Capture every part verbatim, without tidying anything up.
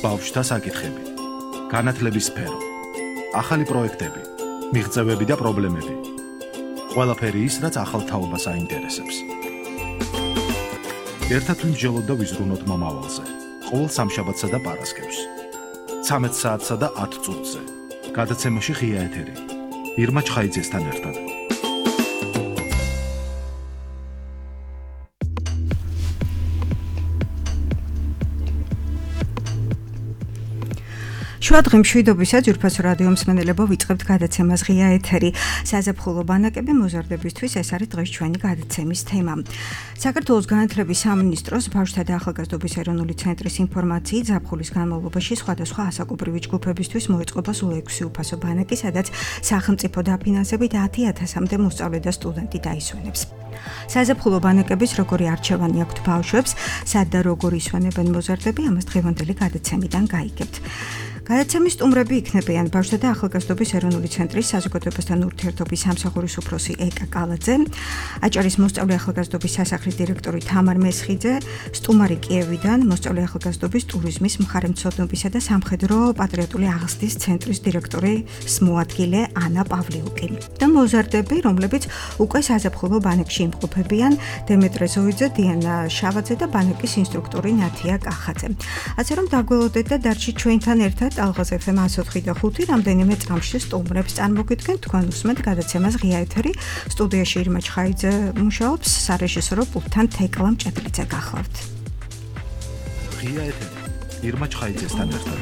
ბავშვთა საკითხები, განათლების სფერო, ახალი პროექტები, მიღწევები და პრობლემები. ყველაფერი ის, რაც ახალ თაობას აინტერესებს. ერთად ვიმსჯელოთ და ვიზრუნოთ მომავალზე. ყოველ სამშაბათსა და პარასკევს. ცამეტ საათსა და ათ წუთზე. გადაცემაში ღია ეთერი. ირმა ჩხაიძესთან ერთად. შუადღე მშვიდობისა ძვირფასო რადიო მსმენელებო ვიწყებთ გადაცემას ღია ეთერი. საზაფხულო ბანაკები მოზარდებისთვის ეს არის დღეს ჩვენი გადაცემის თემა. საქართველოს განათლების სამინისტროს ბავშვთა და ახალგაზრდობის ეროვნული ცენტრის ინფორმაციით ზაფხულის განმავლობაში სხვადასხვა ასაკობრივი ჯგუფებისთვის მოეწყობა სულ ექვსი უფასო ბანაკი, სადაც სახელმწიფო დაფინანსებით ათი ათასამდე მოსწავლე და სტუდენტი დაისვენებს. საზაფხულო ბანაკების როგორი არჩევანი აქვთ ბავშვებს, სად და როგორ ისვენებენ მოზარდები, ამას დღევანდელი გადაცემიდან გაიგებთ. გადაცემის სტუმრები იქნებიან ბავშვთა და ახალგაზრდობის ეროვნული ცენტრის საზოგადოებასთან ურთიერთობის სამსახურის უფროსი ეკა კალაძე, აჭარის მოსწავლე ახალგაზრდობის სასახლის დირექტორი თამარ მესხიძე, სტუმარი კიევიდან მოსწავლე ახალგაზრდობის ტურიზმის მხარემცოდნობისა და სამხედრო პატრიოტული აღზრდის ცენტრის დირექტორის მოადგილე ანა პავლიუკი. და მოზარდები, რომლებიც უკვე საზაფხულო ბანაკში იმყოფებიან, დემეტრე ზოიძე, დიანა შავაძე და ბანაკის ინსტრუქტორი ნათია კახაძე. ასე რომ დაგველოდეთ და დარჩით ჩვენთან ერთად ალღაზ ეფ ემ εκατს ოთხი და ხუთი რამდენიმე წამში სტუმრებს წარმოგიდგენთ, თქვენ უსმენთ გადაცემას ღია ეთერი. სტუდიაში ირმა ჩხაიძე მუშაობს, სარეჟისორო პულტთან თეკლა მჭედლიძე გახლავთ. ღია ეთერი ირმა ჩხაიძესთან ერთად.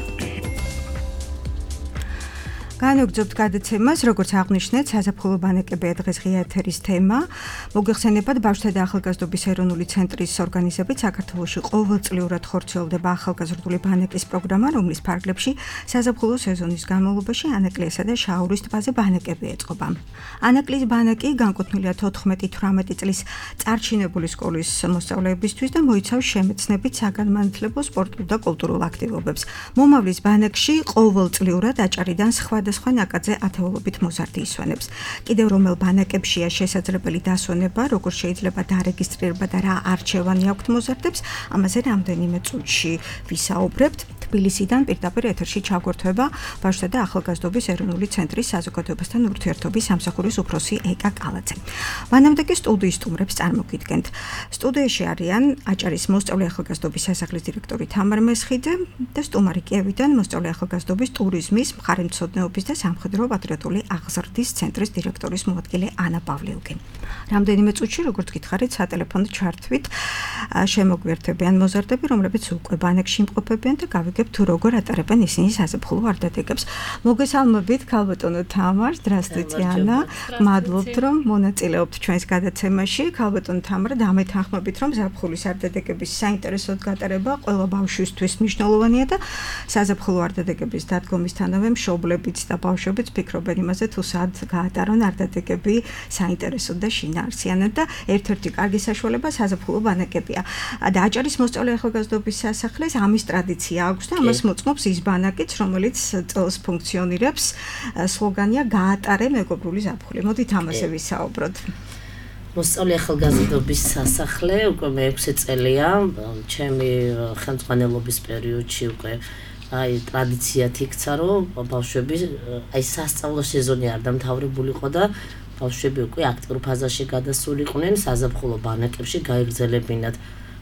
განვაგრძობთ გადაცემას, როგორც აღნიშნეთ, საზაფხულო ბანაკებია დღეს ღია ეთერის თემა. მოგეხსენებათ, ბავშვთა და ახალგაზრდობის ეროვნული ცენტრის ორგანიზებით საქართველოში ყოველწლიურად ხორციელდება ახალგაზრდული ბანაკის პროგრამა, რომლის ფარგლებში საზაფხულო სეზონის განმავლობაში ანაკლიასა და შაურის ტბაზე ბანაკები ეწყობა. ანაკლის ბანაკი განკუთვნილია თოთხმეტი თვრამეტი წლის წარჩინებული სკოლის მოსწავლეებისთვის და მოიცავს შემეცნებით საგანმანათლებლო სპორტულ და კულტურულ აქტივობებს. მომავლის ბანაკში ყოველწლიურად აჭარიდან სხვადასხვა სხვა ნაკადზე ათეულობით მოზარდი ისვენებს. კიდევ რომელ ბანაკებშია შესაძლებელი დასვენება, როგორ შეიძლება დარეგისტრირება და რა არჩევანი აქვთ მოზარდებს, ამაზე რამდენიმე წუთში ვისაუბრებთ. თბილისიდან პირდაპირ ეთერში ჩაგვერთვება ბავშვთა და ახალგაზრდობის ეროვნული ცენტრის საზოგადოებასთან ურთიერთობის სამსახურის უფროსი ეკა კალაძე. მანამდე კი სტუდიის სტუმრებს წარმოგიდგენთ. სტუდიაში არიან აჭარის მოსწავლე ახალგაზრდობის სასახლის დირექტორი თამარ მესხიძე და სტუმარი კიევიდან მოსწავლე ახალგაზრდობის ტურიზმის მხარემცოდნეობის და სამხედრო პატრიოტული აღზრდის ცენტრის დირექტორის მოადგილე ანა პავლიუკი. რამდენიმე წუთში, როგორც გითხარით, სატელეფონო ჩართვით შემოგვერთებიან მოზარდები, რომლებიც უკვე ბანაკში იმყოფებიან და გავიგებთ თუ როგორ ატარებენ ისინი საზაფხულო ვარდატიკებს. მოგესალმებით, ქალბატონო თამარ, здравствуйте, ანა. მადლობთ, რომ მონაწილეობთ ჩვენს გადაცემაში. ქალბატონო თამარ, დამეთანხმებით, რომ ზაფხულის ვარდატიკების საინტერესოდ გატარება ყველა ბავშვისთვის მნიშვნელოვანია და საზაფხულო ვარდატიკების დადგომისთანავე მშობლებიც და ბავშვებიც ფიქრობენ იმაზე, თუ სად გაატარონ ვარდატიკები საინტერესოდ და შინაარსიანად და ერთ-ერთი კარგი საშუალება საზაფხულო ბანაკებია. და აჭარის მოსწავლე ახალგაზრდობის სასახლეს ამის ტრადიცია აქვს და ამას მოწმობს ის ბანაკიც, რომელიც წელს ფუნქციონირებს. სლოგანია გაატარე მეგობრული ზაფხული. მოდით ამაზე ვისაუბროთ. მოსწავლე ახალგაზრდობის სასახლე უკვე მეექვსე წელია, ჩემი ხელმძღვანელობის პერიოდში უკვე აი ტრადიციად იქცა, რომ ბავშვები აი სასწავლო სეზონი არ დამთავრებულიყო და ბავშვები უკვე აქტიურ ფაზაში გადასულიყვნენ საზაფხულო ბანაკებში გაიგრძელებინათ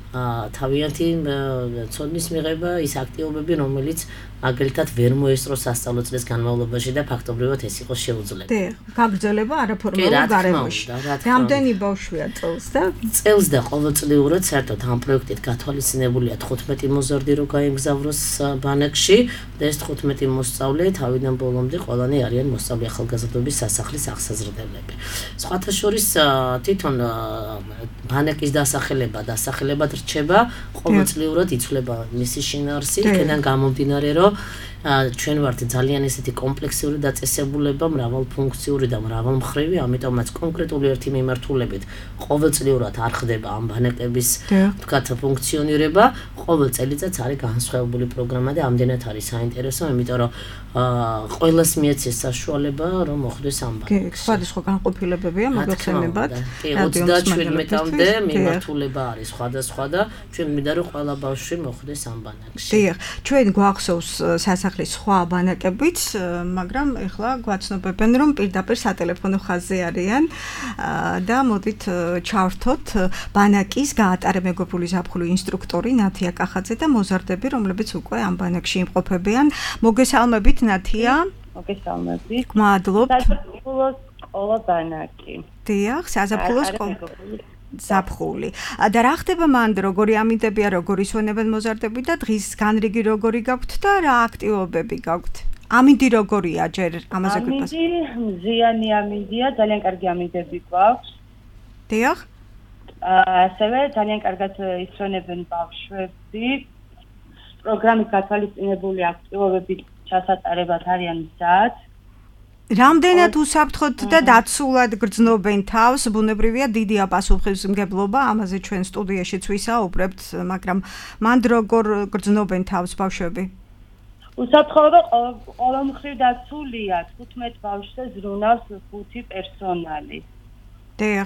თავიანთი ცოდნის მიღება, ის აქტივობები, რომელიც მაგალითად ვერ მოესწრო სასწავლო წლის განმავლობაში და ფაქტობრივად ეს იყო შეუძლებელი. დიახ, გაგრძელება არაფორმალურ გარემოში. რამდენი ბავშვია წელს და წელს და ყოველწლიურად საერთოდ ამ პროექტით გათვალისწინებულია თხუთმეტი მოზარდი რო გაემგზავროს ბანაკში და ეს თხუთმეტი მოსწავლე თავიდან ბოლომდე ყველანი არიან მოსწავლე ახალგაზრდობის სასახლის აღსაზრდელები. სხვათა შორის თვითონ ბანაკის დასახელება დასახელებად რჩება, ყოველწლიურად იცვლება მისი შინაარსი, იქიდან გამომდინარე, რომ ჩვენ ვართ ძალიან ესეთი კომპლექსური დაწესებულება, მრავალფუნქციური და მრავალმხრივი, ამიტომაც კონკრეტული ერთი მიმართულებით ყოველწლიურად არ ხდება ამ ბანაკების თქვათ ფუნქციონირება, ყოველ წელიწადს არის განსხვავებული პროგრამა და ამდენად არის საინტერესო, იმიტომ რომ ყველას მიეცეს საშუალება, რომ მოხვდეს ამ ბანაკში. სხვადასხვა განყოფილებებია, მოგეხსენებათ. ოცდაშვიდ წლამდე მიმართულება არის სხვადასხვა და ჩვენ მინდა რომ ყველა ბავშვი მოხვდეს ამ ბანაკში. დიახ, ჩვენ გვახსოვს სასახლის სხვა ბანაკებიც, მაგრამ ეხლა გვაცნობებენ რომ პირდაპირ სატელეფონო ხაზზე არიან და მოდით ჩავრთოთ ბანაკის გაატარე მეგობრული ზაფხული ინსტრუქტორი ნათია კახაძე და მოზარდები, რომლებიც უკვე ამ ბანაკში იმყოფებიან. მოგესალმებით ნათია. მოგესალმებით. გმადლობთ. საზაფხულოს სკოლა ბანაკი. დიახ, საზაფხულოს სკოლა. ზაფხული. და რა ხდება მანდ, როგორი ამინდებია, როგორი ისვენებენ მოზარდები და დღის განრიგი როგორი გაქვთ და რა აქტივობები გაქვთ? ამინდი როგორია ჯერ ამაზე გვიფას? ამინდი, მზიანი ამინდია, ძალიან კარგი ამინდები გვაქვს. დიახ. ასევე ძალიან კარგად ისვენებენ ბავშვები. პროგრამით გათვალისწინებული აქტივობები ჩასატარებად არიან მზად. რამდენად უსაფრთხოდ და დაცულად გრძნობენ თავს, ბუნებრივია დიდია პასუხისმგებლობა, ამაზე ჩვენ სტუდიაშიც ვისაუბრებთ, მაგრამ მანდ როგორ გრძნობენ თავს ბავშვები? უსაფრთხოება ყოველ მხრივ დაცულია, თხუთმეტ ბავშვზე ზრუნავს ხუთი პერსონალი. დიახ.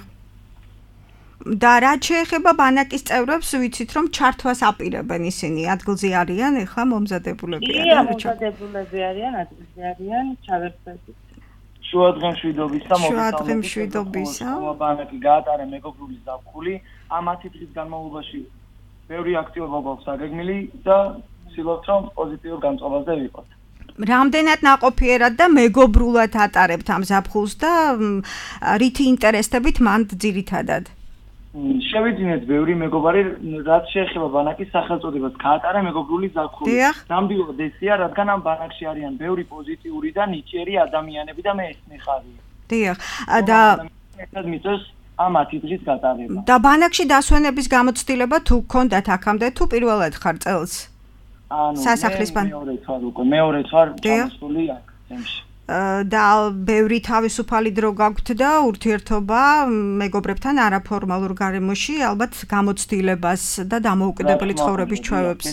და რაც შეეხება ბანაკის წევრებს, ვიცით რომ ჩართვას აპირებენ ისინი, ადგილზე არიან, ეხლა მომზადებულები არიან. კი, მომზადებულები არიან, ადგილზე არიან, ჩავერთვებით. შუადღემშვიდობის და მოგესალმებით. ბანაკი გაატარა მეგობრული ზაფხული, ამ ათი დღის განმავლობაში ბევრი აქტივობა გვაქვს აგეგმილი და ვცდილობთ რომ პოზიტიურ განწყობაზე ვიყოთ. რამდენად ნაყოფიერად და მეგობრულად ატარებთ ამ ზაფხულს და რითი ინტერესებით მანდ ძირითადად? შევიძინეთ ბევრი მეგობარი, რაც შეეხება ბანაკის სახელწოდებას, გაატარა მეგობრული ზაფხული. ნამდვილად ესია, რადგან ამ ბანაკში არიან ბევრი პოზიტიური და ნიჭიერი ადამიანები და მე ეს მიხარია. დიახ, და ერთად მიწევს ამ ათი დღის გატარება. და ბანაკში დასვენების გამოცდილება თუ გქონდათ აქამდე თუ პირველად ხარ წელს? ანუ სასახლის ბანაკი. მეორე თვარ უკვე, მეორე თვარ ჩამოსული აქ თემში. და ბევრი თავისუფალი დრო გაქვთ და ურთიერთობა მეგობრებთან არაფორმალურ გარემოში ალბათ გამოცდილებას და დამოუკიდებელი ცხოვრების ჩვევებს.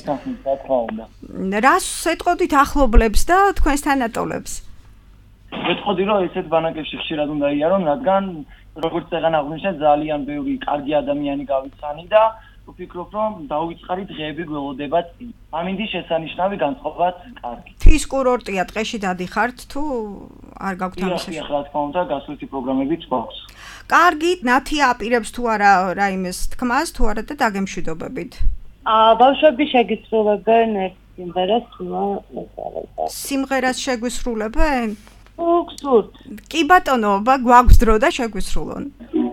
რას ეტყოდით ახლობლებს და თქვენს თანატოლებს? ვეტყოდი რომ ესეთ ბანაკებში ხშირად უნდა იარონ, რადგან როგორც წეგან აღნიშნეთ, ძალიან ბევრი კარგი ადამიანი გავიცანი და ვფიქრობ რომ დაუვიწყარი დღეები გველოდება წინ. ამინდი შესანიშნავი განწყობაც კარგი. თვის კურორტია, ტყეში დადიხართ თუ არ გაქვთ ამის? დიახ, რა თქმა უნდა, გასვლითი პროგრამებიც გვაქვს. კარგი, ნათია აპირებს თუ არა რაიმეს თქმას, თუ არა და დაგემშვიდობებით. აა, ბავშვები შეგისრულებენ ერთ სიმღერას, თუმა სიმღერას შეგვისრულებენ? უგსურთ. კი ბატონო, გვაქვს დრო და შეგვისრულონ.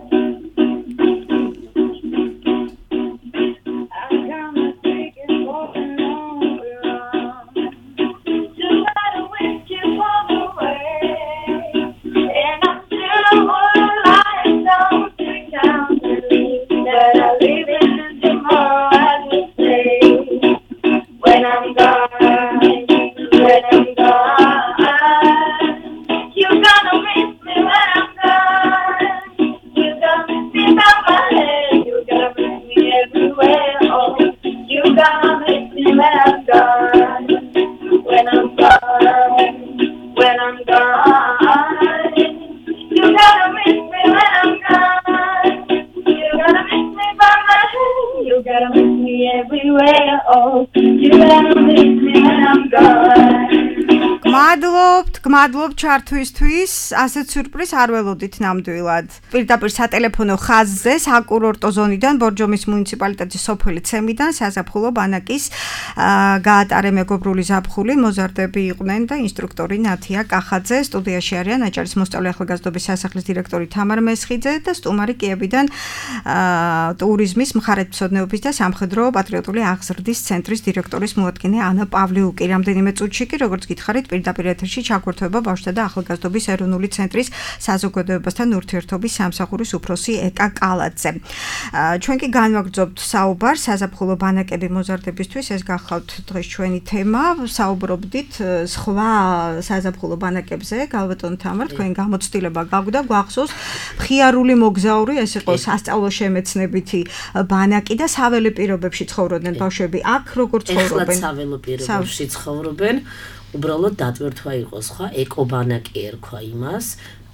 Gmadlobt, gmadlobt ჩართვისთვის, ასეთ სიურპრიზს არ ველოდით ნამდვილად. პირდაპირ სატელეფონო ხაზზე საკურორტო ზონიდან ბორჯომის მუნიციპალიტეტის სოფელი ცემიდან საზაფხულო ბანაკის გაატარე მეგობრული ზაფხული მოზარდები იყვნენ და ინსტრუქტორი ნათია კახაძე, სტუდიაში არიან აჭარის მოსწავლე ახალგაზრდობის სასახლის დირექტორი თამარ მესხიძე და სტუმარი კიევიდან ტურიზმის მხარეთმცოდნეობის და სამხედრო პატრიოტული აღზრდის ცენტრის დირექტორის მოადგილე ანა პავლიუკი. რამდენიმე წუთში კი როგორც გითხარით პირდაპირ ეთერში ჩაგვერთვება ბავშვთა და ახალგაზრდობის ეროვნული ცენტრის საზოგადოებასთან ურთიერთობის სამსახურის უფროსი ეკა კალაძე. ჩვენ კი განვაგრძობთ საუბარს საზაფხულო ბანაკები მოზარდებისთვის, ეს გახავთ დღეს ჩვენი თემა. საუბრობდით სხვა საზაფხულო ბანაკებზე, გალბატონ თამარ, თქვენ გამოცდილება გაგვდა, გვახსოვს მხიარული მოგზაური, ეს იყო სასწავლო შემეცნებითი ბანაკი და საველე პირობებში ცხოვრობდნენ ბავშვები. აქ როგორ ცხოვრობენ? ეხლა საველო პირობებში ცხოვრობენ. უბრალოდ დატვირთვა იყო სხვა ეკობანაკი ერქვა იმას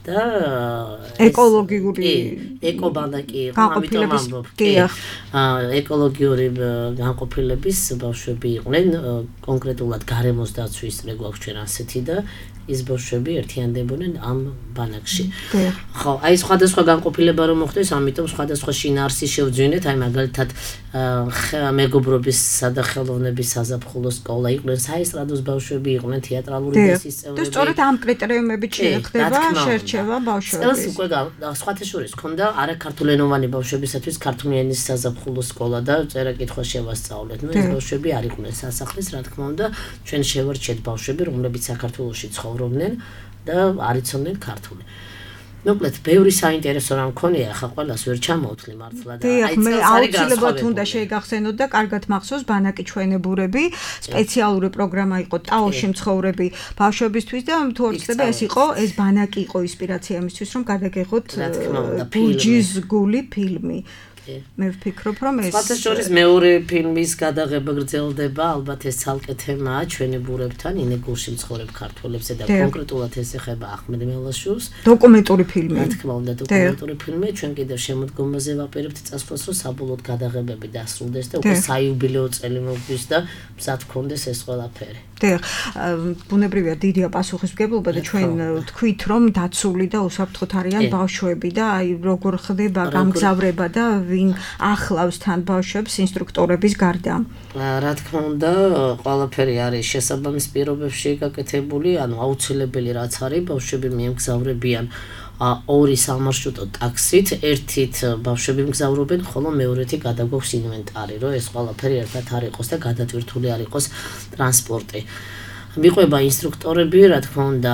და ეკოლოგიური ეკობანაკი იყო, ამიტომ ამბობ, კი, ეკოლოგიური განყოფილების ბავშვები იყვნენ, კონკრეტულად გარემოს დაცვის წრე გვაქვს ჩვენ ასეთი და ის ბავშვები ერთიანდებოდნენ ამ ბანაკში. ხო, აი სხვადასხვა განყოფილება რომ მოხდეს, ამიტომ სხვადასხვა შინაარსი შევძვინეთ, აი მაგალითად მეგობრობისა და ხელოვნების საზაფხულო სკოლა იყვნენ, საესტრადოს ბავშვები იყვნენ, თეატრალური დასის წევრები. და სწორედ ამ კრიტერიუმებით შეეხდება შერჩევა ბავშვების. წელს უკვე სხვათა შორის ქონდა არაქართულენოვანი ბავშვებისათვის ქართული ენის საზაფხულო სკოლა და წერა-კითხვა შევასწავლეთ. ნუ ეს ბავშვები არ იყვნენ სასახლის, რა თქმა უნდა, ჩვენ შევარჩიეთ ბავშვები, რომლებიც საქართველოში ცხოვრობდნენ და არ იცოდნენ ქართული. მოკლედ, ბევრი საინტერესო რამ მქონია, ახლა ყველას ვერ ჩამოვთვლი მართლა და აი მე აუცილებლად უნდა შეეგახსენოთ და კარგად მახსოვს ბანაკი ჩვენებურები, სპეციალური პროგრამა იყო ტაოში მცხოვრები ბავშვებისთვის და თუ არ ვცდები ეს იყო, ეს ბანაკი იყო ინსპირაცია იმისთვის, რომ გადაგეხოთ ბურჯის გული ფილმი. მე ვფიქრობ, რომ ეს სხვათა შორის მეორე ფილმის გადაღება გრძელდება, ალბათ ეს ცალკე თემაა ჩვენებურებთან, ინეგულში მცხოვრებ ქართველებზე და კონკრეტულად ეს ეხება ახმედ მელაშვილს. დოკუმენტური ფილმი. რა თქმა უნდა, დოკუმენტური ფილმი, ჩვენ კიდევ შემოდგომაზე ვაპირებთ წასვლას, რომ საბოლოოდ გადაღებები დასრულდეს და უკვე საიუბილეო წელი მოგდის და მზად გქონდეს ეს ყველაფერი. დიახ, ბუნებრივია დიდია პასუხისმგებლობა და ჩვენ თქვით, რომ დაცული და უსაფრთხოდ არიან ბავშვები და აი როგორ ხდება გამგზავრება და ვინ ახლავს თან ბავშვებს ინსტრუქტორების გარდა. რა თქმა უნდა, ყველაფერი არის შესაბამის პირობებში გაკეთებული, ანუ აუცილებელი რაც არის, ბავშვები მიემგზავრებიან ორი სამარშრუტო ტაქსით, ერთით ბავშვები მგზავრობენ, ხოლო მეორეთი გადაგვაქვს ინვენტარი, რომ ეს ყველაფერი ერთად არ იყოს და გადატვირთული არ იყოს ტრანსპორტი. მიყვება ინსტრუქტორები, რა თქმა უნდა,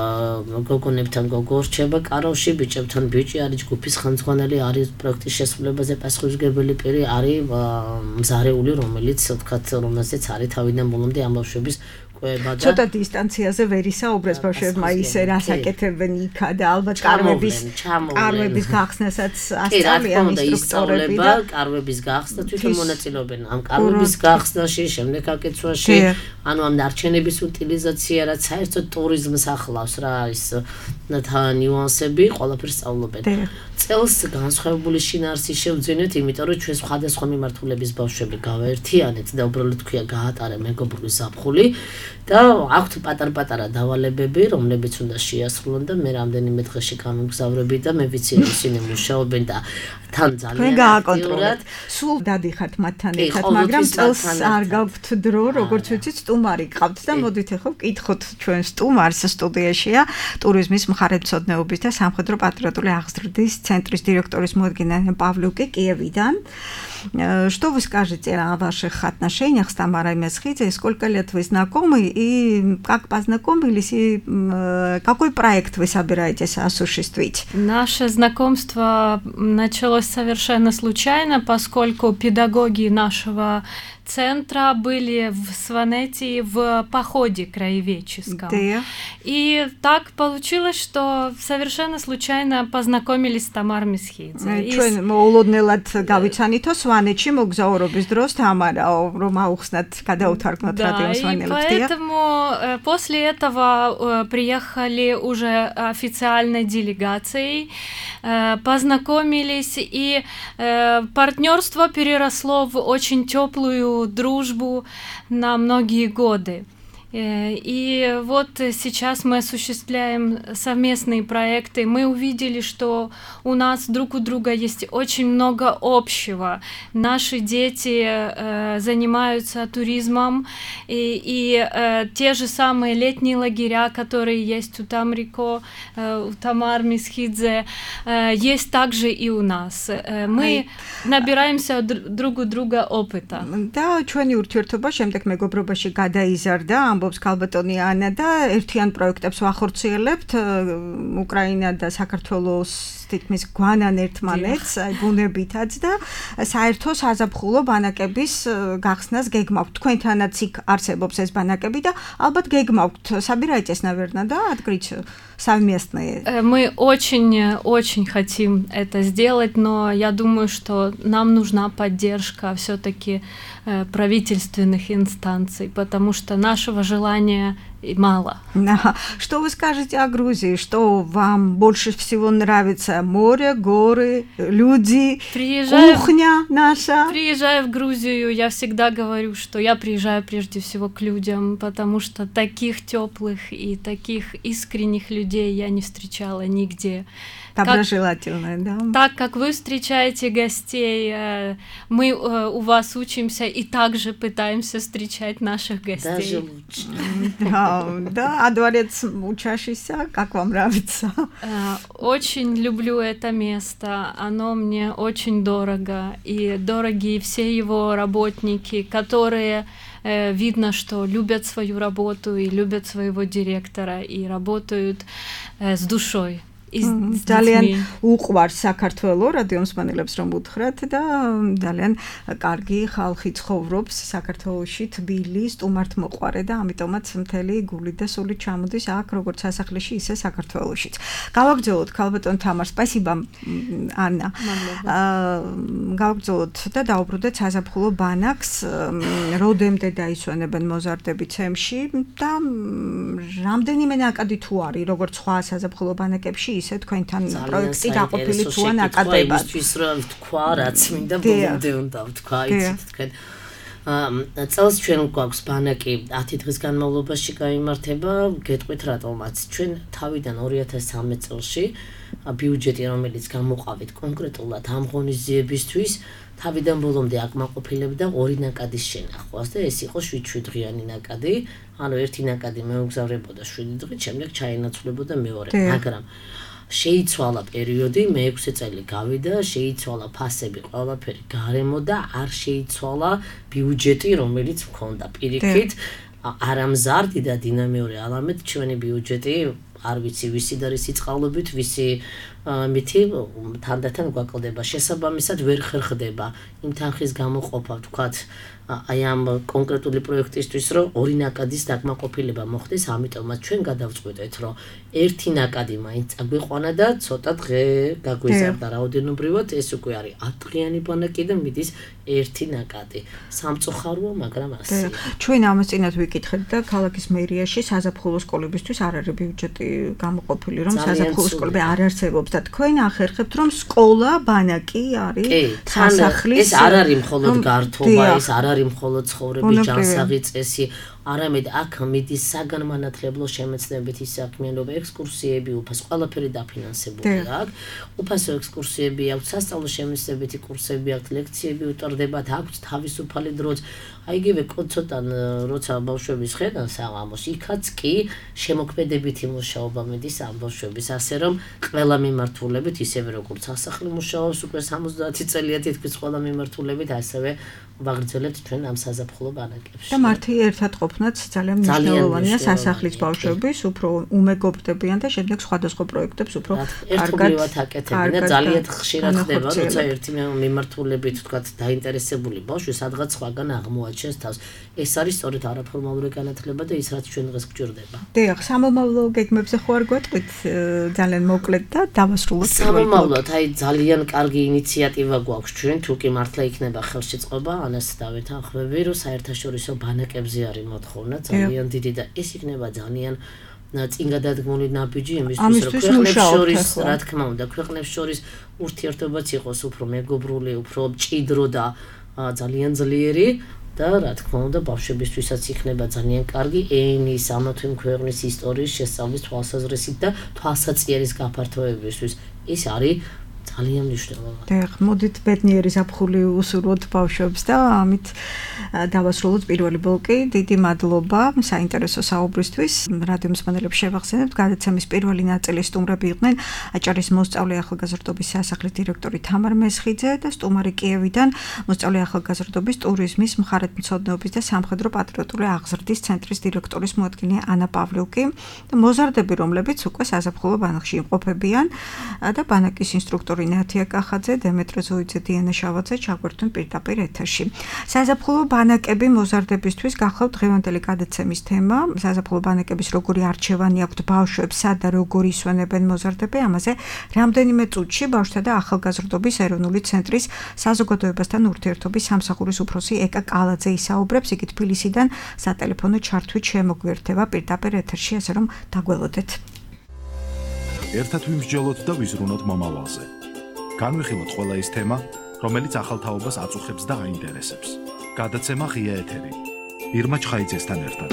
გოგონებთან გოგო რჩება კარავში, ბიჭებთან ბიჭი არის, ჯგუფის ხელმძღვანელი არის, პროექტის შესრულებაზე პასუხისმგებელი პირი არის მზარეული, რომელიც ვთქვათ, რომელზეც არის თავიდან ბოლომდე ამ ბავშვების ცოტა დისტანციაზე ვერ ისაუბრეს ბავშვებმა ისე რას აკეთებენ იქა და ალბათ კარვების კარვების გახსნასაც ასწავლიან ინსტრუქტორები და კარვების გახსნა თვითონ მონაწილეობენ ამ კარვების გახსნაში, შემდეგ აკეთვაში, ანუ ამ ნარჩენების უტილიზაცია, რაც საერთოდ ტურიზმს ახლავს რა ის ნიუანსები, ყველაფერს სწავლობენ. წელს განსხვავებული შინაარსი შევძინეთ, იმიტომ რომ ჩვენ სხვადასხვა მიმართულების ბავშვები გავაერთიანეთ და უბრალოდ თქვია გაატარა მეგობრული ზაფხული და აქვთ პატარ-პატარა დავალებები, რომლებიც უნდა შეასრულონ და მე რამდენიმე დღეში გამგზავრები და მე ვიცი რომ ისინი მუშაობენ და თან ძალიან გააკონტროლეთ. სულ დადიხართ მათთან ერთად, მაგრამ წელს არ გაქვთ დრო, როგორც ვიცით, სტუმარი გყავთ და მოდით ახლა ვკითხოთ ჩვენ სტუმარს სტუდიაშია, ტურიზმის მხარეთმცოდნეობის და სამხედრო პატრიოტული აღზრდის центრის директора Смодгина Павлюки, Киевидан. Что вы скажете о ваших отношениях с Тамарой Месхидзе? Сколько лет вы знакомы и как познакомились и какой проект вы собираетесь осуществить? Наше знакомство началось совершенно случайно, поскольку педагоги нашего центра были в Сванетии в походе краеведческом. Да. И так получилось, что совершенно случайно познакомились с Тамарой Месхидзе. Ჩვენ მოულოდნელად გავიცანითო სვანეთში მოგზაურობის დროს Тамара, რომ აუხსნათ, გადაუთარგმნოთ რადიო სვანელებს. Поэтому после этого приехали уже официальной делегацией, познакомились, и партнерство переросло в очень теплую дружбу на многие годы. И вот сейчас мы осуществляем совместные проекты. Мы увидели, что у нас друг у друга есть очень много общего. Наши дети э, занимаются туризмом, и, и э, те же самые летние лагеря, которые есть у Тамрико, э, у Тамар Месхидзе, э, есть также и у нас. Э, мы набираемся друг у друга опыта. Да, ჩვენი ურთიერთობა შემდეგ მეგობრობაში გადაიზარდა. ამბობს ქალბატონი ანა და ერთიან პროექტებს ვახორციელებთ უკრაინა და საქართველოს თითქმის გვანან ერთმანეთს, აი ბუნებითაც და საერთო საზაფხულო ბანაკების გახსნას გეგმავთ. თქვენთანაც იქ არსებობს ეს ბანაკები და ალბათ გეგმავთ. Собираетесь, наверное, да, открыть совместные? Мы очень, очень хотим это сделать, но я думаю, что нам нужна поддержка все-таки правительственных инстанций, потому что нашего желания мало. Что вы скажете о Грузии? Что вам больше всего нравится? Море, горы, люди, приезжаю, кухня наша? Приезжая в Грузию, я всегда говорю, что я приезжаю прежде всего к людям, потому что таких теплых и таких искренних людей я не встречала нигде. Доброжелательная, да. Так как вы встречаете гостей, мы у вас учимся и также пытаемся встречать наших гостей. Даже лучше. Да, да, а дворец учащийся, как вам нравится? Очень люблю это место, оно мне очень дорого, и дороги все его работники, которые видно, что любят свою работу и любят своего директора и работают с душой. ძალიან უყვარს საქართველო რადიოს მანელებს რომ უთხრათ და ძალიან კარგი ხალხი ცხოვრობს საქართველოში თბილი სტუმართ მოყვარე და ამიტომაც მთელი გული და სული ჩამოდის აქ როგორც სასახლეში ისე საქართველოშიც. გავაგრძელოთ ქალბატონ თამარ, სპასიბა ანა. გავაგრძელოთ და დაუბრუნდეთ საზაფხულო ბანაკს, როდემდე დაისვენებენ მოზარდები ცემში და რამდენიმე ნაკადი თუ არის როგორც სხვა საზაფხულო ბანაკებში ისე თქვენთან პროექტი დაყოფილი თუ ან აკადებად. იმისთვის რომ თქვა, რაც მინდა ბოლომდე უნდა ვთქვა, იცით თქვენ. წელს ჩვენ გვაქვს ბანაკი ათი დღის განმავლობაში გაიმართება, გეტყვით რატომაც. ჩვენ თავიდან ორი ათას სამი წელში ბიუჯეტი რომელიც გამოყავით კონკრეტულად ამ ღონისძიებისთვის თავიდან ბოლომდე აკმაყოფილებდა ორი ნაკადის შენახვას და ეს იყო შვიდ დღიანი ნაკადი, ანუ ერთი ნაკადი მეუგზავრებოდა შვიდი დღით, შემდეგ ჩაენაცვლებოდა მეორე, მაგრამ შეიცვალა პერიოდი, მეექვსე წელი გავიდა, შეიცვალა ფასები, ყველაფერი გარემო და არ შეიცვალა ბიუჯეტი, რომელიც მქონდა პირიქით, არა მზარდი და დინამიური ალამეთ ჩვენი ბიუჯეტი არ ვიცი ვისი და რისი წყალობით, ვისი მითი თანდათან გვაკლდება. შესაბამისად ვერ ხერხდება იმ თანხის გამოყოფა, ვთქვათ, აი ამ კონკრეტული პროექტისთვის, რომ ორი ნაკადის დაკმაყოფილება მოხდეს, ამიტომაც ჩვენ გადავწყვეტეთ, რომ ერთი ნაკადი მაინც წაგვიყვანა და ცოტა დღე გაგვიზარდა რაოდენობრივად, ეს უკვე არის ათ დღიანი ბანაკი და მიდის ერთი ნაკადი. სამწუხაროა, მაგრამ ასე. ჩვენ ამას წინათ ვიკითხეთ და ქალაქის მერიაში საზაფხულო სკოლებისთვის არ არის ბიუჯეტი გამოყოფილი, რომ საზაფხულო სკოლები არ არსებობს და თქვენ ახერხებთ, რომ სკოლა ბანაკი არის სასახლის. ეს არ არის მხოლოდ გართობა, ეს არ არის მხოლოდ ცხოვრების ჯანსაღი წესი, არამედ აქ მიდის საგანმანათლებლო შემეცნებითი საქმიანობა, ექსკურსიები, უფას, ყველაფერი დაფინანსებულია აქ. უფასო ექსკურსიები აქვს, სასწავლო შემეცნებითი კურსები აქვს, ლექციები უტარდებათ, აქვს თავისუფალი დროც. აი იგივე კოცოტან როცა ბავშვები ხედან საღამოს, იქაც კი შემოქმედებითი მუშაობა მიდის ამ ბავშვების, ასე რომ ყველა მიმართულებით, ისევე როგორც სასახლე მუშაობს უკვე სამოცდაათი წელია თითქმის ყველა მიმართულებით, ასევე ვაგრძელებთ ჩვენ ამ საზაფხულო ბანაკებში. და მართი ერთად ყოფნაც ძალიან მნიშვნელოვანია სასახლის ბავშვების, უფრო უმეგობრდებიან და შემდეგ სხვადასხვა პროექტებს უფრო კარგად აკეთებენ და ძალიან ხშირად ხდება, როცა ერთი მიმართულებით თქვათ დაინტერესებული ბავშვი სადღაც სხვაგან აღმოაჩენს თავს. ეს არის სწორედ არაფორმალური განათლება და ის რაც ჩვენ დღეს გვჭირდება. დიახ, სამომავლო გეგმებზე ხო არ გვეტყვით ძალიან მოკლედ და დავასრულოთ. სამომავლოდ, აი ძალიან კარგი ინიციატივა გვაქვს ჩვენ, თუ კი მართლა იქნება ხელშეწყობა, ანას დავეთანხმები, რომ საერთაშორისო ბანაკებზე არის მოთხოვნა ძალიან დიდი და ეს იქნება ძალიან წინ გადადგმული ნაბიჯი იმისთვის, რომ ქვეყნებს შორის, რა თქმა უნდა, ქვეყნებს შორის ურთიერთობაც იყოს უფრო მეგობრული, უფრო მჭიდრო და ძალიან ძლიერი და რა თქმა უნდა, ბავშვებისთვისაც იქნება ძალიან კარგი ენის, ამა თუ იმ ქვეყნის ისტორიის შესწავლის თვალსაზრისით და თვალსაწიერის გაფართოებისთვის. ეს არის ძალიან მნიშვნელოვანი. დიახ, მოდით ბედნიერი ზაფხული უსურვოთ ბავშვებს და ამით დავასრულოთ პირველი ბლოკი. დიდი მადლობა საინტერესო საუბრისთვის. რადიო მსმენელებს შევახსენებთ, გადაცემის პირველი ნაწილის სტუმრები იყვნენ აჭარის მოსწავლე ახალგაზრდობის სასახლის დირექტორი თამარ მესხიძე და სტუმარი კიევიდან მოსწავლე ახალგაზრდობის ტურიზმის, მხარეთმცოდნეობის და სამხედრო პატრიოტული აღზრდის ცენტრის დირექტორის მოადგილე ანა პავლიუკი და მოზარდები, რომლებიც უკვე საზაფხულო ბანაკში იმყოფებიან და ბანაკის ინსტრუქტორი რედაქტორი ნათია კახაძე, დემეტრე ზოიძე, დიანა შავაძე ჩაგვერთვენ პირდაპირ ეთერში. საზაფხულო ბანაკები მოზარდებისთვის გახლავთ დღევანდელი გადაცემის თემა. საზაფხულო ბანაკების როგორი არჩევანი აქვთ ბავშვებს, სად და როგორ ისვენებენ მოზარდები, ამაზე რამდენიმე წუთში ბავშვთა და ახალგაზრდობის ეროვნული ცენტრის საზოგადოებასთან ურთიერთობის სამსახურის უფროსი ეკა კალაძე ისაუბრებს, იგი თბილისიდან სატელეფონო ჩართვით შემოგვიერთდება პირდაპირ ეთერში, ასე რომ დაგველოდეთ. ერთად ვიმსჯელოთ და ვიზრუნოთ მომავალზე. განვიხილოთ ყველა ის თემა, რომელიც ახალ თაობას აწუხებს და აინტერესებს. გადაცემა ღია ეთერი. ირმა ჩხაიძესთან ერთად.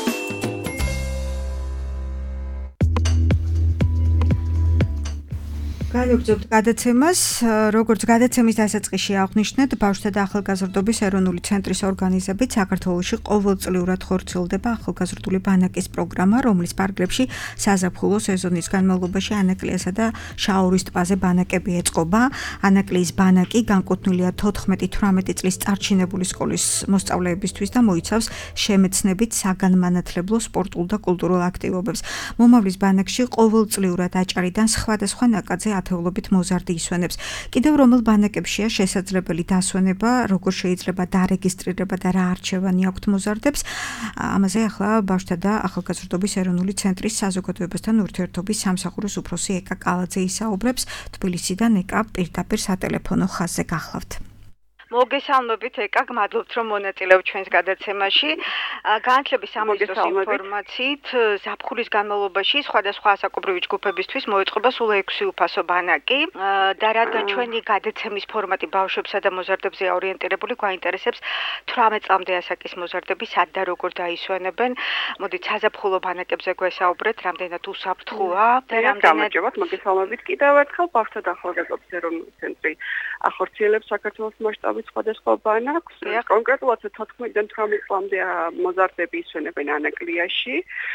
განვაგრძობთ გადაცემას, როგორც გადაცემის დასაწყისში აღვნიშნეთ, ბავშვთა და ახალგაზრდობის ეროვნული ცენტრის ორგანიზებით საქართველოში ყოველწლიურად ხორციელდება ახალგაზრდული ბანაკის პროგრამა, რომლის პარგლებში საზაფხულო სეზონის განმავლობაში ანაკლიასა და შაორის ტბაზე ბანაკები ეწყობა. ანაკლიის ბანაკი განკუთვნილია თოთხმეტი თვრამეტი წლის წარჩინებული სკოლის მოსწავლეებისთვის და მოიცავს შემეცნებით საგანმანათლებლო, სპორტულ და კულტურულ აქტივობებს. მომავლის ბანაკში ყოველწლიურად აჭარიდან სხვადასხვა ნაკადზე ათეულობით მოზარდი ისვენებს. კიდევ რომელ ბანაკებშია შესაძლებელი დასვენება, როგორ შეიძლება დარეგისტრირება და რა არჩევანი აქვთ მოზარდებს. ამაზე ახლა ბავშვთა და ახალგაზრდობის ეროვნული ცენტრის საზოგადოებასთან ურთიერთობის სამსახურის უფროსი ეკა კალაძე ისაუბრებს. თბილისიდან ეკა პირდაპირ სატელეფონო ხაზზე გახლავთ. მოგესალმებით ეკა, გმადლობთ რომ მონაწილეობთ ჩვენს გადაცემაში. განათლების სამინისტროს ინფორმაციით ზაფხულის განმავლობაში სხვადასხვა ასაკობრივი ჯგუფებისთვის მოეწყობა სულ ექვსი უფასო ბანაკი და რადგან ჩვენი გადაცემის ფორმატი ბავშვებსა და მოზარდებზე ორიენტირებული, გვაინტერესებს თვრამეტ წლამდე ასაკის მოზარდები სად და როგორ დაისვენებენ. მოდით საზაფხულო ბანაკებზე გვესაუბრეთ, რამდენად უსაფრთხოა და რამდენად მოგესალმებით კიდევ ერთხელ ბავშვთა და ახალგაზრდობის ეროვნული ცენტრი ახორციელებს საქართველოს მასშტაბით სხვადასხვა ბანაკს. კონკრეტულად თოთხმეტიდან თვრამეტ წლამდე მოზარდები ისვენებენ ანაკლიაში.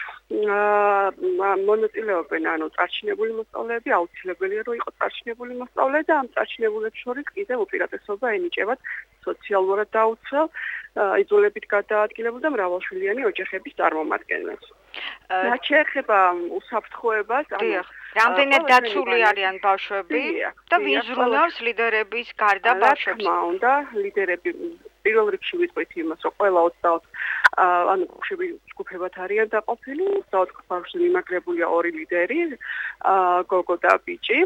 მონაწილეობენ ანუ წარჩინებული მოსწავლეები, აუცილებელია რომ იყოს წარჩინებული მოსწავლე და ამ წარჩინებულებს შორის კიდევ უპირატესობა ენიჭებათ სოციალურად დაუცველ, იძულებით გადაადგილებულ და მრავალშვილიანი ოჯახების წარმომადგენლებს. რაც შეეხება უსაფრთხოებას, ანუ რამდენად დაცული არიან ბავშვები და ვინ ზრუნავს ლიდერების გარდა ბავშვებს? რა თქმა უნდა, ლიდერები პირველ რიგში ვიტყვით იმას, რომ ყველა ოცდაოთხ ანუ ბავშვები ჯგუფებად არიან დაყოფილი, ოცდაოთხ ბავშვზე მიმაგრებულია ორი ლიდერი, გოგო და ბიჭი.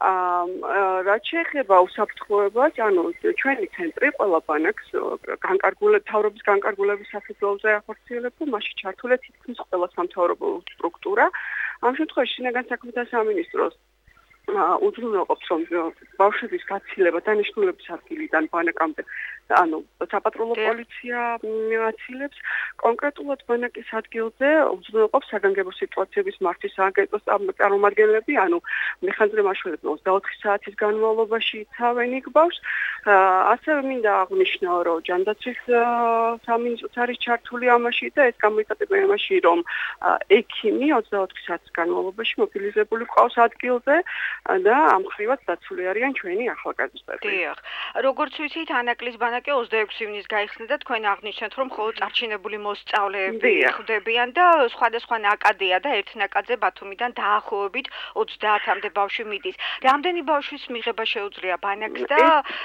რაც შეეხება უსაფრთხოებას, ანუ ჩვენი ცენტრი ყველა ბანაკს განკარგულებით, თავრობის განკარგულების საფუძველზე ახორციელებს და მასში ჩართულია თითქმის ყველა სამთავრობო სტრუქტურა. ამ შემთხვევაში შინაგან საქმეთა სამინისტროს უზრუნველყოფს, რომ ბავშვების გაცილება დანიშნულების ადგილიდან ბანაკამდე, ანუ საპატრულო პოლიცია აცილებს, კონკრეტულად ბანაკის ადგილზე უზრუნველყოფს საგანგებო სიტუაციების მართვის სააგენტოს წარმომადგენლები, ანუ მეხანძრე მაშველები ოცდაოთხი საათის განმავლობაში იცავენ იქ ბავშვს. ასევე მინდა აღვნიშნო, რომ ჯანდაცვის სამინისტროც არის ჩართული ამაში და ეს გამოიხატება იმაში, რომ ექიმი ოცდაოთხი საათის განმავლობაში მობილიზებული ყავს ადგილზე და ამ ხრივაც დაცული არიან ჩვენი ახალგაზრდები. დიახ. როგორც ვიცით, ანაკლის ბანაკი ოცდაექვსი ივნის გაიხსნა და თქვენ აღნიშნეთ, რომ მხოლოდ წარჩინებული მოსწავლეები ხვდებიან და სხვადასხვა ნაკადია და ერთ ნაკადზე ბათუმიდან დაახლოებით ოცდაათამდე ბავშვი მიდის. რამდენი ბავშვის მიღება შეუძლია ბანაკს და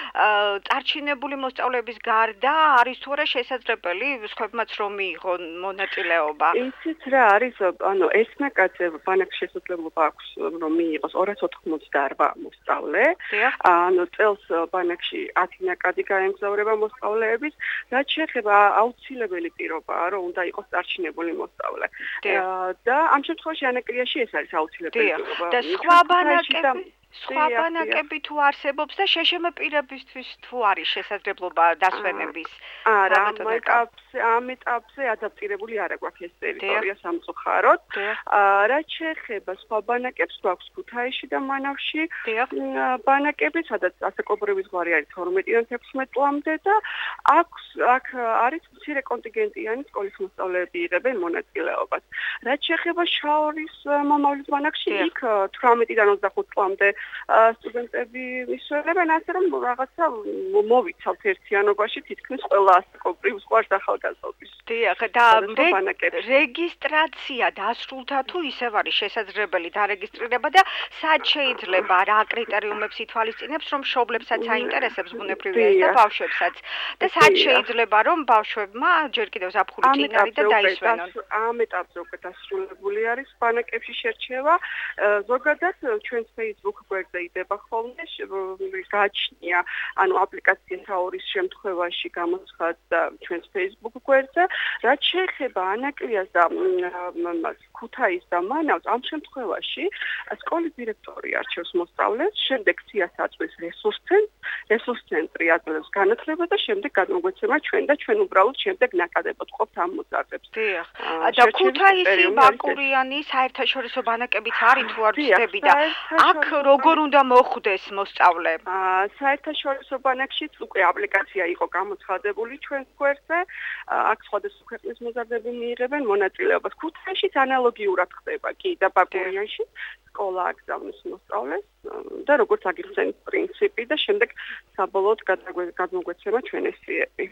წარჩინებული მოსწავლეების გარდა არის თუ არა შესაძლებელი სხვებმაც რომ მიიღონ მონაწილეობა? იცით რა არის, ანუ ეს ნაკადზე ბანაკს შესაძლებლობა აქვს რომ მიიღოს ორას ოთხმოცდაარბა მოსწავლე. ანუ წელს ბანაკში ათი ნაკადი გაემგზავრება მოსწავლეების, რაც შეეხება აუცილებელი პირობაა, რომ უნდა იყოს წარჩინებული მოსწავლე. და ამ შემთხვევაში ანაკლიაში ეს არის აუცილებელი პირობა. და სხვა ბანაკები სხვა ბანაკები თუ არსებობს და შეშემ პირებისთვის თუ არის შესაძლებლობა დასვენების? არა, ამ ეტაპზე, ამ ეტაპზე ადაპტირებული არ აქვს ეს ტერიტორია სამწუხაროდ. რაც შეეხება სხვა ბანაკებს, გვაქვს ქუთაისში და მანავში ბანაკები, სადაც ასაკობრივი ზღვარი არის თორმეტიდან თექვსმეტ წლამდე და აქვს აქ არის მცირე კონტინგენტიანი სკოლის მოსწავლეები იღებენ მონაწილეობას. რაც შეეხება შაორის მომავლის ბანაკში, იქ თვრამეტიდან ოცდახუთ წლამდე სტუდენტები ისვენებენ, ასე რომ რაღაცა მოვიცავთ ერთიანობაში თითქმის ყველა ასაკობრივ ზღვარს ახალგაზრდებს ახალგაზრდობის. დიახ, და რეგისტრაცია დასრულდა თუ ისევ არის შესაძლებელი დარეგისტრირება და სად შეიძლება რა კრიტერიუმებს ითვალისწინებს, რომ მშობლებსაც აინტერესებს ბუნებრივია და ბავშვებსაც და სად შეიძლება რომ ბავშვებმა ჯერ კიდევ ზაფხული წინ არის და დაისვენონ. ამ ეტაპზე უკვე დასრულებული არის ბანაკებში შერჩევა. ზოგადად ჩვენს Facebook გვერდზე იდება ხოლმე გაჩნია, ანუ აპლიკაციის თაურის შემთხვევაში გამოცხადდა ჩვენს Facebook გვერდზე, რაც შეეხება ანაკლიას და ქუთაის და მანავს, ამ შემთხვევაში სკოლის დირექტორი არჩევს მოსწავლეს, შემდეგ სიას აწვის რესურს ცენტრს, რესურს ცენტრი აძლევს განათლება და შემდეგ გადმოგვეცემა ჩვენ და ჩვენ უბრალოდ შემდეგ ნაკადებად ყოფთ ამ მოზარდებს. დიახ. და ქუთაისი, ბაკურიანი საერთაშორისო ბანაკებიც არის თუ არ ვწდები და აქ როგორ უნდა მოხვდეს მოსწავლე? საერთაშორისო ბანაკშიც უკვე აპლიკაცია იყო გამოცხადებული ჩვენს გვერდზე. აქ სხვადასხვა ქვეყნის მოზარდები მიიღებენ მონაწილეობას. ქუთაისშიც ანალოგიურად ხდება კი და ბაკურიანში სკოლა აგზავნის მოსწავლეს და როგორც აგიხსენის პრინციპი და შემდეგ საბოლოოდ გადმოგვეცემა ჩვენ ესიები.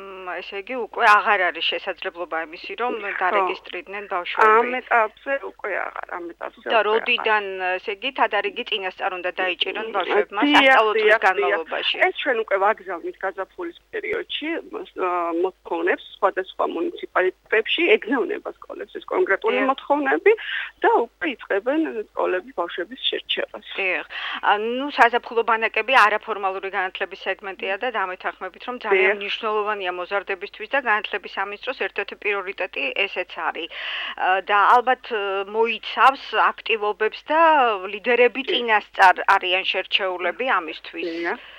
ესე იგი უკვე აღარ არის შესაძლებლობა იმისი რომ დარეგისტრირდნენ ბავშვები. ამ ეტაპზე უკვე აღარ, ამ ეტაპზე. და როდიდან ესე იგი თადარიგი წინასწარ უნდა დაიჭირონ ბავშვებმა სასწავლო წლის განმავლობაში. ეს ჩვენ უკვე ვაგზავნით გაზაფხულის პერიოდში მოთხოვნებს სხვადასხვა მუნიციპალიტეტებში ეგზავნება სკოლებს ეს კონკრეტული მოთხოვნები და უკვე იწყებენ სკოლების ბავშვების შერჩევას. დიახ. ნუ საზაფხულო ბანაკები არაფორმალური განათლების სეგმენტია და დამეთანხმებით რომ ძალიან მნიშვნელოვანია მოზარდებისთვის და განათლების სამინისტროს ერთ-ერთი პრიორიტეტი ესეც არის. და ალბათ მოიცავს აქტივობებს და ლიდერები წინასწარ არიან შერჩეულები ამისთვის.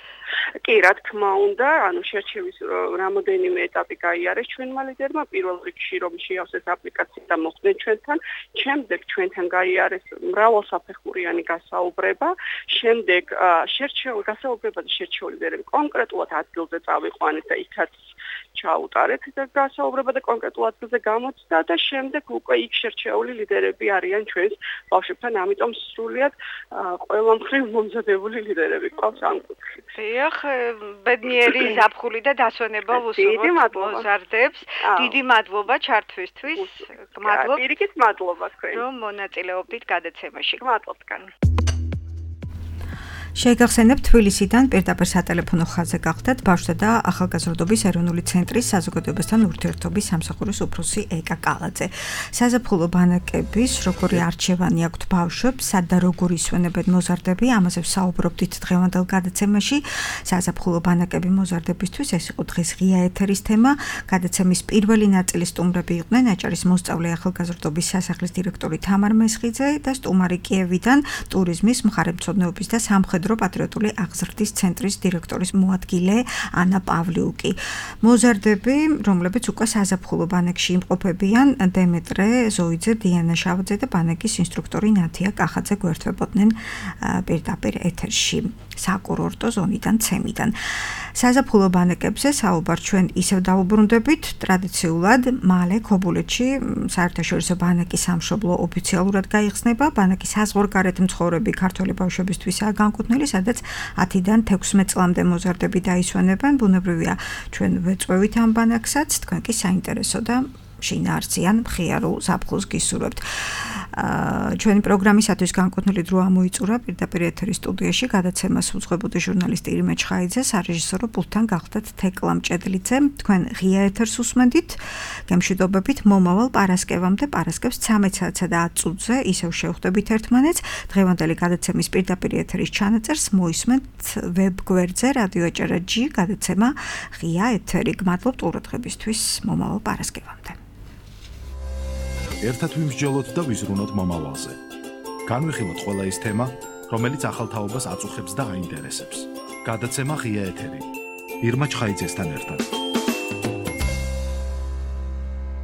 კი, რა თქმა უნდა, ანუ შერჩევის რამოდენიმე ეტაპი გაიარეს ჩვენმა ლიდერმა, პირველ რიგში რომ შეავსეს აპლიკაცია და მოხვდნენ ჩვენთან, შემდეგ ჩვენთან გაიარეს მრავალსაფეხურიანი გასაუბრება, შემდეგ შერჩეული გასაუბრება და შერჩეული ლიდერები კონკრეტულად ადგილზე წავიყვანეთ და იქაც ჩაუტარეთ და გასაუბრება და კონკრეტულ ადგილზე გამოჩნდა და შემდეგ უკვე იქ შერჩეული ლიდერები არიან ჩვენს ბავშვებთან, ამიტომ სრულიად ყველა მხრივ მომზადებული ლიდერები ყავს ამ კუთხით. დიახ, ბედნიერი ზაფხული და დასვენება ვუსურვოთ მოზარდებს. დიდი მადლობა ჩართვისთვის. გმადლობთ. პირიქით მადლობა თქვენ. რომ მონაწილეობდით გადაცემაში. გმადლობთ კან. შეგახსენებთ თბილისიდან პირდაპირ სატელეფონო ხაზზე გახდათ ბავშვთა და ახალგაზრდობის ეროვნული ცენტრის საზოგადოებასთან ურთიერთობის სამსახურის უფროსი ეკა კალაძე. საზაფხულო ბანაკების როგორი არჩევანი აქვთ ბავშვებს, სად და როგორ ისვენებენ მოზარდები, ამაზე ვსაუბრობდით დღევანდელ გადაცემაში. საზაფხულო ბანაკები მოზარდებისთვის ეს იყო დღეს ღია ეთერის თემა. გადაცემის პირველი ნაწილის სტუმრები იყვნენ აჭარის მოსწავლე ახალგაზრდობის სასახლის დირექტორი თამარ მესხიძე და სტუმარი კიევიდან ტურიზმის, მხარემცოდნეობის და სამხედრო პატრიოტული აღზრდის ცენტრის დირექტორის მოადგილე ანა პავლიუკი. მოზარდები, რომლებიც უკვე საზაფხულო ბანაკში იმყოფებიან, დემეტრე ზოიძე, დიანა შავაძე და ბანაკის ინსტრუქტორი ნათია კახაძე გვერდებოდნენ პირდაპირ ეთერში საკურორტო ზონიდან ცემიდან. საზაფხულო ბანაკებზე საუბარ ჩვენ ისევ დაუბრუნდებით ტრადიციულად მალე ქობულეთში საერთაშორისო ბანაკის სამშობლო ოფიციალურად გაიხსნება. ბანაკის საზღვარგარეთ მცხოვრები ქართველი ბავშვებისთვისაა განკუთვნილი, სადაც ათიდან თექვსმეტ წლამდე მოზარდები დაისვენებენ. ბუნებრივია ჩვენ ვეწვევით ამ ბანაკსაც, თქვენ კი საინტერესო და შინაარსიან მხიარულ ზაფხულს გისურვებთ. ჩვენი პროგრამისათვის განკუთვნილი დრო ამოიწურა პირდაპირ ეთერის სტუდიაში გადაცემას უძღვებოდი ჟურნალისტი ირმე ჩხაიძე, სარეჟისორო პულტთან გახლდათ თეკლა მჭედლიძე. თქვენ ღია ეთერს უსმენდით, გემშვიდობებით მომავალ პარასკევამდე, პარასკევს ცამეტ საათსა და ათ წუთზე ისევ შევხვდებით ერთმანეთს. დღევანდელი გადაცემის პირდაპირ ეთერის ჩანაწერს მოისმენთ ვებ გვერდზე რადიო ეჭერა ჯი გადაცემა ღია ეთერი. გმადლობთ ყურადღებისთვის, მომავალ პარასკევამდე. ერთად ვიმსჯელოთ და ვიზრუნოთ მომავალზე. განვიხილოთ ყველა ის თემა, რომელიც ახალ თაობას აწუხებს და აინტერესებს. გადაცემა ღია ეთერი. ირმა ჩხაიძესთან ერთად.